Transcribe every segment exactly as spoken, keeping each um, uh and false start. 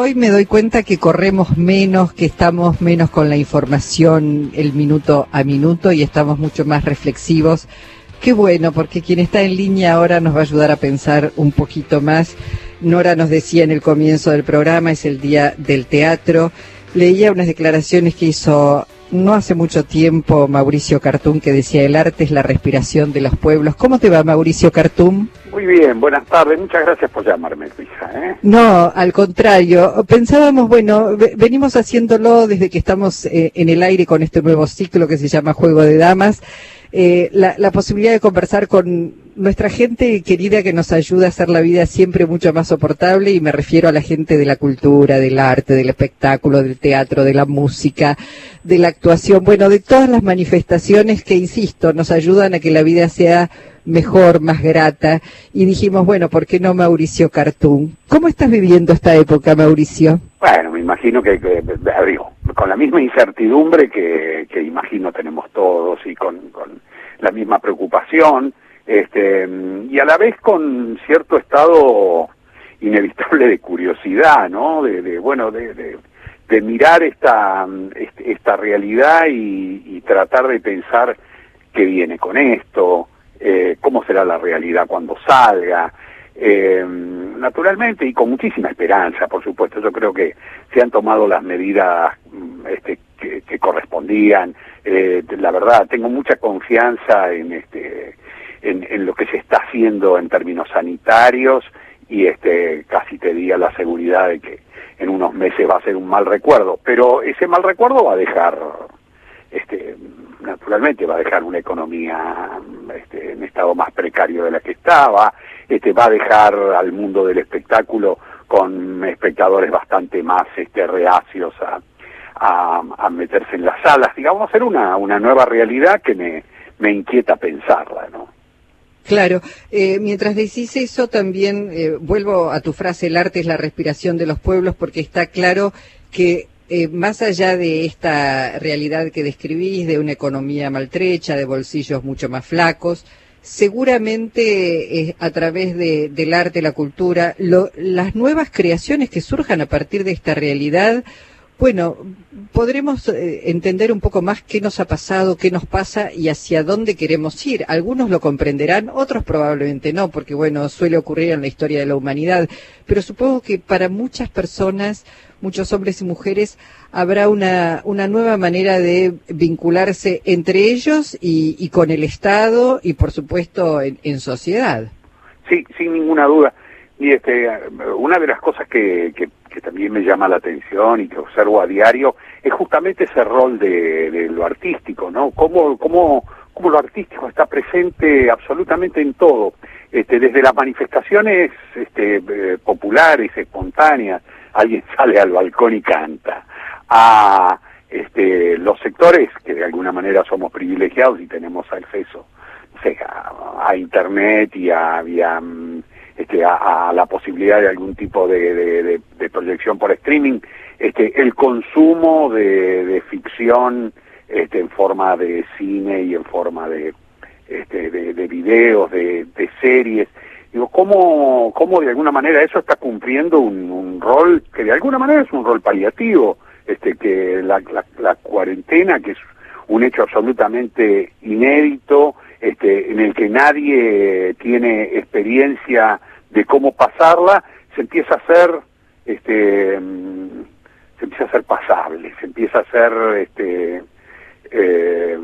hoy me doy cuenta que corremos menos, que estamos menos con la información el minuto a minuto y estamos mucho más reflexivos. Qué bueno, porque quien está en línea ahora nos va a ayudar a pensar un poquito más. Nora nos decía en el comienzo del programa, es el Día del Teatro. Leía unas declaraciones que hizo no hace mucho tiempo Mauricio Cartún, que decía: el arte es la respiración de los pueblos. ¿Cómo te va, Mauricio Cartún? Muy bien, buenas tardes, muchas gracias por llamarme, Luisa, ¿eh? No, al contrario, pensábamos, bueno, venimos haciéndolo desde que estamos eh, en el aire con este nuevo ciclo que se llama Juego de Damas, eh, la, la posibilidad de conversar con nuestra gente querida que nos ayuda a hacer la vida siempre mucho más soportable, y me refiero a la gente de la cultura, del arte, del espectáculo, del teatro, de la música, de la actuación, bueno, de todas las manifestaciones que, insisto, nos ayudan a que la vida sea mejor, más grata. Y dijimos, bueno, ¿por qué no Mauricio Cartún? ¿Cómo estás viviendo esta época, Mauricio? Bueno, me imagino que, que digo, con la misma incertidumbre que, que imagino tenemos todos, y con, con la misma preocupación, este, y a la vez con cierto estado inevitable de curiosidad, ¿no? De, de bueno, de, de, de mirar esta, esta realidad y, y tratar de pensar qué viene con esto. Eh, cómo será la realidad cuando salga, eh, naturalmente, y con muchísima esperanza, por supuesto. Yo creo que se han tomado las medidas este, que, que correspondían. Eh, la verdad, tengo mucha confianza en este en, en lo que se está haciendo en términos sanitarios, y este casi te diría la seguridad de que en unos meses va a ser un mal recuerdo, pero ese mal recuerdo va a dejar este naturalmente va a dejar una economía este, en estado más precario de la que estaba, este, va a dejar al mundo del espectáculo con espectadores bastante más este, reacios a, a, a meterse en las salas. Digamos, va a ser una, una nueva realidad que me, me inquieta pensarla, ¿no? Claro, eh, mientras decís eso también eh, vuelvo a tu frase: el arte es la respiración de los pueblos, porque está claro que Eh, más allá de esta realidad que describís, de una economía maltrecha, de bolsillos mucho más flacos, seguramente eh, a través de, del arte, la cultura, lo, las nuevas creaciones que surjan a partir de esta realidad, bueno, podremos eh, entender un poco más qué nos ha pasado, qué nos pasa y hacia dónde queremos ir. Algunos lo comprenderán, otros probablemente no, porque bueno, suele ocurrir en la historia de la humanidad, pero supongo que para muchas personas, muchos hombres y mujeres, habrá una, una nueva manera de vincularse entre ellos y, y con el Estado y, por supuesto, en, en sociedad. Sí, sin ninguna duda. Y este, una de las cosas que, que, que también me llama la atención y que observo a diario es justamente ese rol de, de lo artístico, ¿no? Cómo, cómo, cómo lo artístico está presente absolutamente en todo, este, desde las manifestaciones este, eh, populares, espontáneas, alguien sale al balcón y canta, a este, los sectores que de alguna manera somos privilegiados y tenemos acceso, no sé, a, a internet y a, y a, este, a, a la posibilidad de algún tipo de, de, de, de proyección por streaming, este, el consumo de, de ficción este, en forma de cine y en forma de, este, de, de videos, de, de series. Digo, ¿cómo, cómo de alguna manera eso está cumpliendo un, un rol que de alguna manera es un rol paliativo? Este, que la, la, la cuarentena, que es un hecho absolutamente inédito, este, en el que nadie tiene experiencia de cómo pasarla, se empieza a hacer, este, se empieza a hacer pasable, se empieza a hacer, este, eh,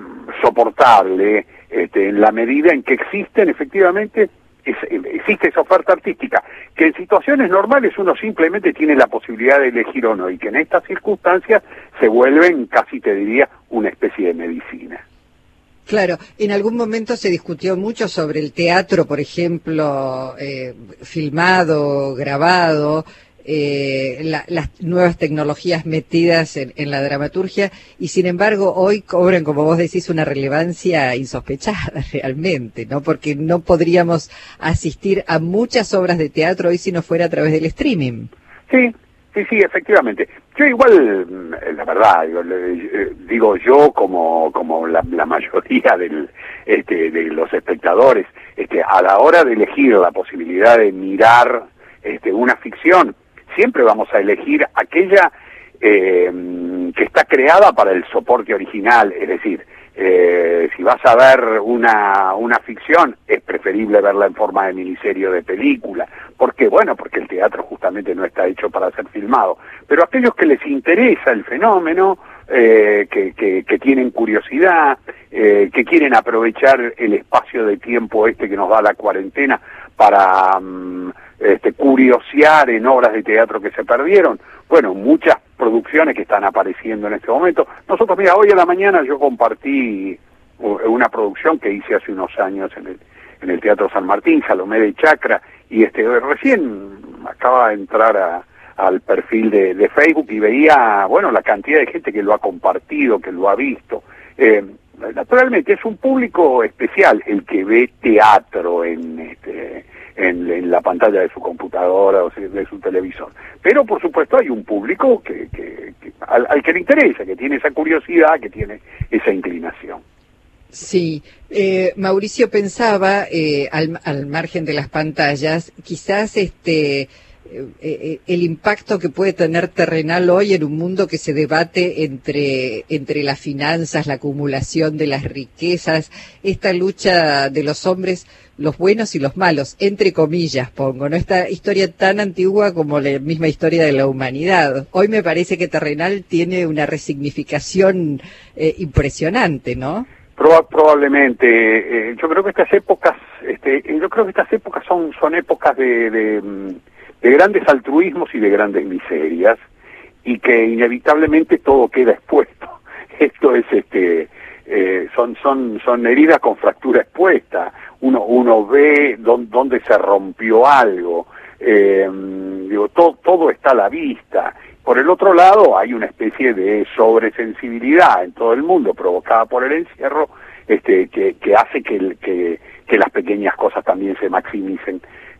soportable, este, en la medida en que existen efectivamente Es, existe esa oferta artística, que en situaciones normales uno simplemente tiene la posibilidad de elegir o no, y que en estas circunstancias se vuelven, casi te diría, una especie de medicina. Claro, en algún momento se discutió mucho sobre el teatro, por ejemplo, eh, filmado, grabado, eh, la, las nuevas tecnologías metidas en, en la dramaturgia, y sin embargo hoy cobran, como vos decís, una relevancia insospechada realmente, ¿no? Porque no podríamos asistir a muchas obras de teatro hoy si no fuera a través del streaming. Sí, sí, sí, efectivamente. Yo igual, la verdad, digo, digo yo como como la, la mayoría del, este, de los espectadores, este, a la hora de elegir la posibilidad de mirar este, una ficción, siempre vamos a elegir aquella eh, que está creada para el soporte original, es decir, Eh, si vas a ver una, una ficción, es preferible verla en forma de miniserie o de película. ¿Por qué? Bueno, porque el teatro justamente no está hecho para ser filmado. Pero a aquellos que les interesa el fenómeno, eh, que, que, que tienen curiosidad, eh, que quieren aprovechar el espacio de tiempo este que nos da la cuarentena para um, este, curiosear en obras de teatro que se perdieron, bueno, muchas producciones que están apareciendo en este momento. Nosotros, mira, hoy a la mañana yo compartí una producción que hice hace unos años en el, en el Teatro San Martín, Salomé de Chacra, y este recién acaba de entrar a, al perfil de, de Facebook y veía, bueno, la cantidad de gente que lo ha compartido, que lo ha visto. Eh, naturalmente es un público especial el que ve teatro en este En, en la pantalla de su computadora o de su televisor. Pero, por supuesto, hay un público que, que, que al, al que le interesa, que tiene esa curiosidad, que tiene esa inclinación. Sí, eh, Mauricio pensaba, eh, al, al margen de las pantallas, quizás este eh, eh, el impacto que puede tener Terrenal hoy en un mundo que se debate entre, entre las finanzas, la acumulación de las riquezas, esta lucha de los hombres, los buenos y los malos, entre comillas pongo, ¿no? Esta historia tan antigua como la misma historia de la humanidad. Hoy me parece que Terrenal tiene una resignificación eh, impresionante, ¿no? Proba- probablemente, eh, yo creo que estas épocas, este, yo creo que estas épocas son, son épocas de, de, de grandes altruismos y de grandes miserias, y que inevitablemente todo queda expuesto. Esto es, este, eh, son, son, son heridas con fractura expuesta. Uno, uno ve dónde, dónde se rompió algo, eh, digo, todo, todo está a la vista. Por el otro lado, hay una especie de sobresensibilidad en todo el mundo provocada por el encierro, este, que, que hace que, que, que las pequeñas cosas también se maximicen.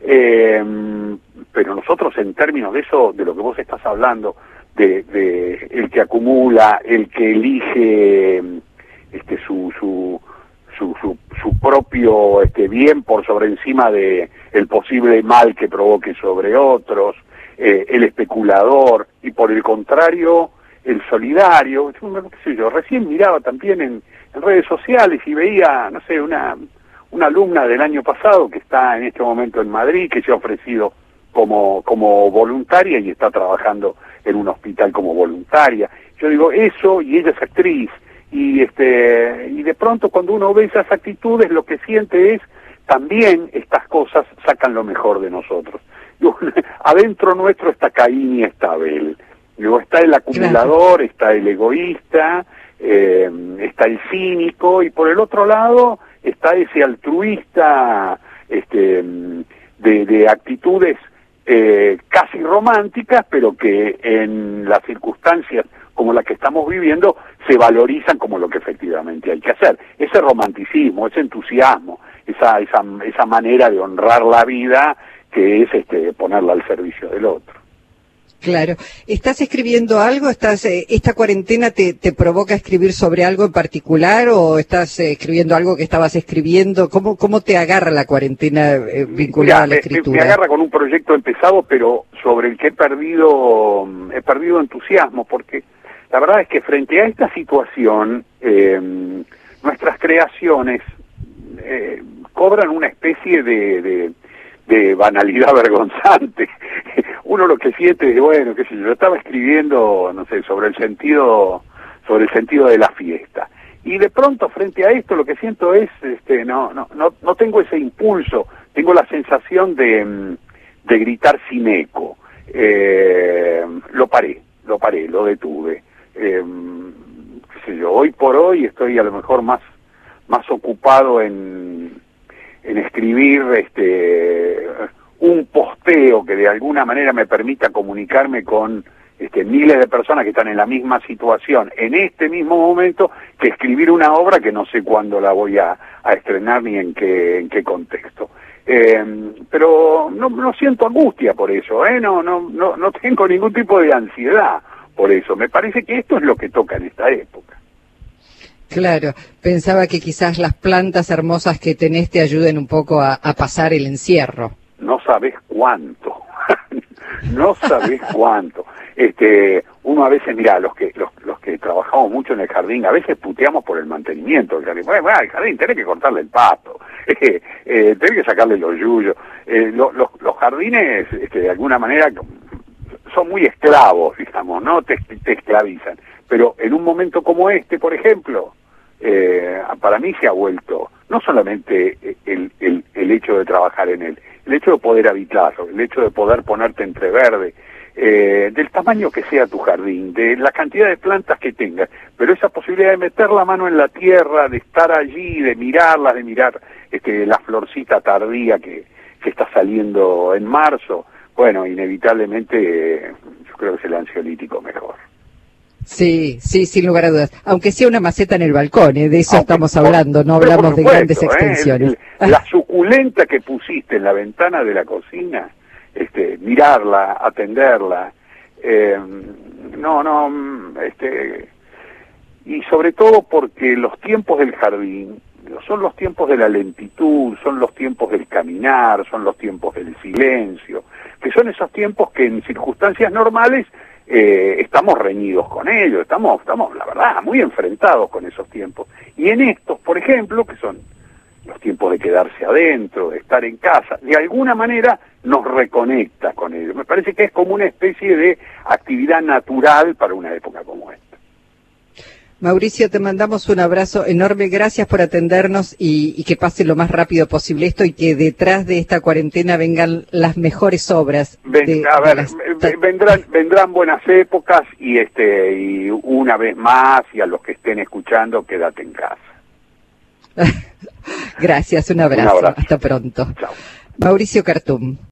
Eh, pero nosotros, en términos de eso, de lo que vos estás hablando, de, de el que acumula, el que elige este, su, su Su, su, su propio este, bien por sobre encima de el posible mal que provoque sobre otros, eh, el especulador, y por el contrario, el solidario. Qué sé yo, recién miraba también en, en redes sociales y veía, no sé, una, una alumna del año pasado que está en este momento en Madrid, que se ha ofrecido como, como voluntaria y está trabajando en un hospital como voluntaria. Yo digo, eso, y ella es actriz, y este y de pronto cuando uno ve esas actitudes, lo que siente es, también estas cosas sacan lo mejor de nosotros. Digo, adentro nuestro está Caín y está Abel. Digo, está el acumulador, claro, está el egoísta, eh, está el cínico, y por el otro lado está ese altruista este de, de actitudes eh, casi románticas, pero que en las circunstancias como la que estamos viviendo, se valorizan como lo que efectivamente hay que hacer. Ese romanticismo, ese entusiasmo, esa esa esa manera de honrar la vida, que es este ponerla al servicio del otro. Claro. ¿Estás escribiendo algo? ¿Estás eh, esta cuarentena te, te provoca escribir sobre algo en particular, o estás eh, escribiendo algo que estabas escribiendo? ¿Cómo cómo te agarra la cuarentena eh, vinculada Mira, a la escritura? Me, me agarra con un proyecto empezado, pero sobre el que he perdido he perdido entusiasmo, porque la verdad es que frente a esta situación, eh, nuestras creaciones eh, cobran una especie de, de, de banalidad vergonzante. Uno lo que siente es, bueno, qué sé yo, yo estaba escribiendo, no sé, sobre el sentido, sobre el sentido de la fiesta. Y de pronto, frente a esto, lo que siento es, este, no, no, no, no tengo ese impulso, tengo la sensación de, de gritar sin eco. Eh, lo paré, lo paré, lo detuve. Eh, qué sé yo, hoy por hoy estoy a lo mejor más más ocupado en en escribir este un posteo que de alguna manera me permita comunicarme con este miles de personas que están en la misma situación en este mismo momento, que escribir una obra que no sé cuándo la voy a, a estrenar ni en qué en qué contexto. Eh, pero no, no siento angustia por eso, eh no no no no tengo ningún tipo de ansiedad por eso. Me parece que esto es lo que toca en esta época. Claro, pensaba que quizás las plantas hermosas que tenés te ayuden un poco a, a pasar el encierro. No sabes cuánto. no sabés cuánto. Este, uno a veces, mira, los que los, los que trabajamos mucho en el jardín, a veces puteamos por el mantenimiento del jardín. Bueno, bueno, el jardín, tenés que cortarle el pasto, eh, eh, tenés que sacarle los yuyos. Eh, lo, los, los jardines, este, de alguna manera, son muy esclavos, digamos, ¿no? Te, te esclavizan. Pero en un momento como este, por ejemplo, eh, para mí se ha vuelto no solamente el, el, el hecho de trabajar en él, el hecho de poder habitarlo, el hecho de poder ponerte entre verde, eh, del tamaño que sea tu jardín, de la cantidad de plantas que tengas, pero esa posibilidad de meter la mano en la tierra, de estar allí, de mirarlas, de mirar este, la florcita tardía que, que está saliendo en marzo, bueno, inevitablemente eh, yo creo que es el ansiolítico mejor. Sí, sí, sin lugar a dudas. Aunque sea una maceta en el balcón, ¿eh? De eso Aunque, estamos hablando, no hablamos supuesto, de grandes extensiones. ¿eh? El, la suculenta que pusiste en la ventana de la cocina, este, mirarla, atenderla, eh, no, no, este, y sobre todo porque los tiempos del jardín son los tiempos de la lentitud, son los tiempos del caminar, son los tiempos del silencio, que son esos tiempos que en circunstancias normales Eh, estamos reñidos con ellos, estamos, estamos, la verdad, muy enfrentados con esos tiempos. Y en estos, por ejemplo, que son los tiempos de quedarse adentro, de estar en casa, de alguna manera nos reconecta con ellos. Me parece que es como una especie de actividad natural para una época como esta. Mauricio, te mandamos un abrazo enorme, gracias por atendernos y, y que pase lo más rápido posible esto y que detrás de esta cuarentena vengan las mejores obras. Ven, de, a ver, de las... vendrán, vendrán buenas épocas y este y una vez más, y a los que estén escuchando, quédate en casa. Gracias, un abrazo, un abrazo. Hasta pronto. Chao. Mauricio Cartum.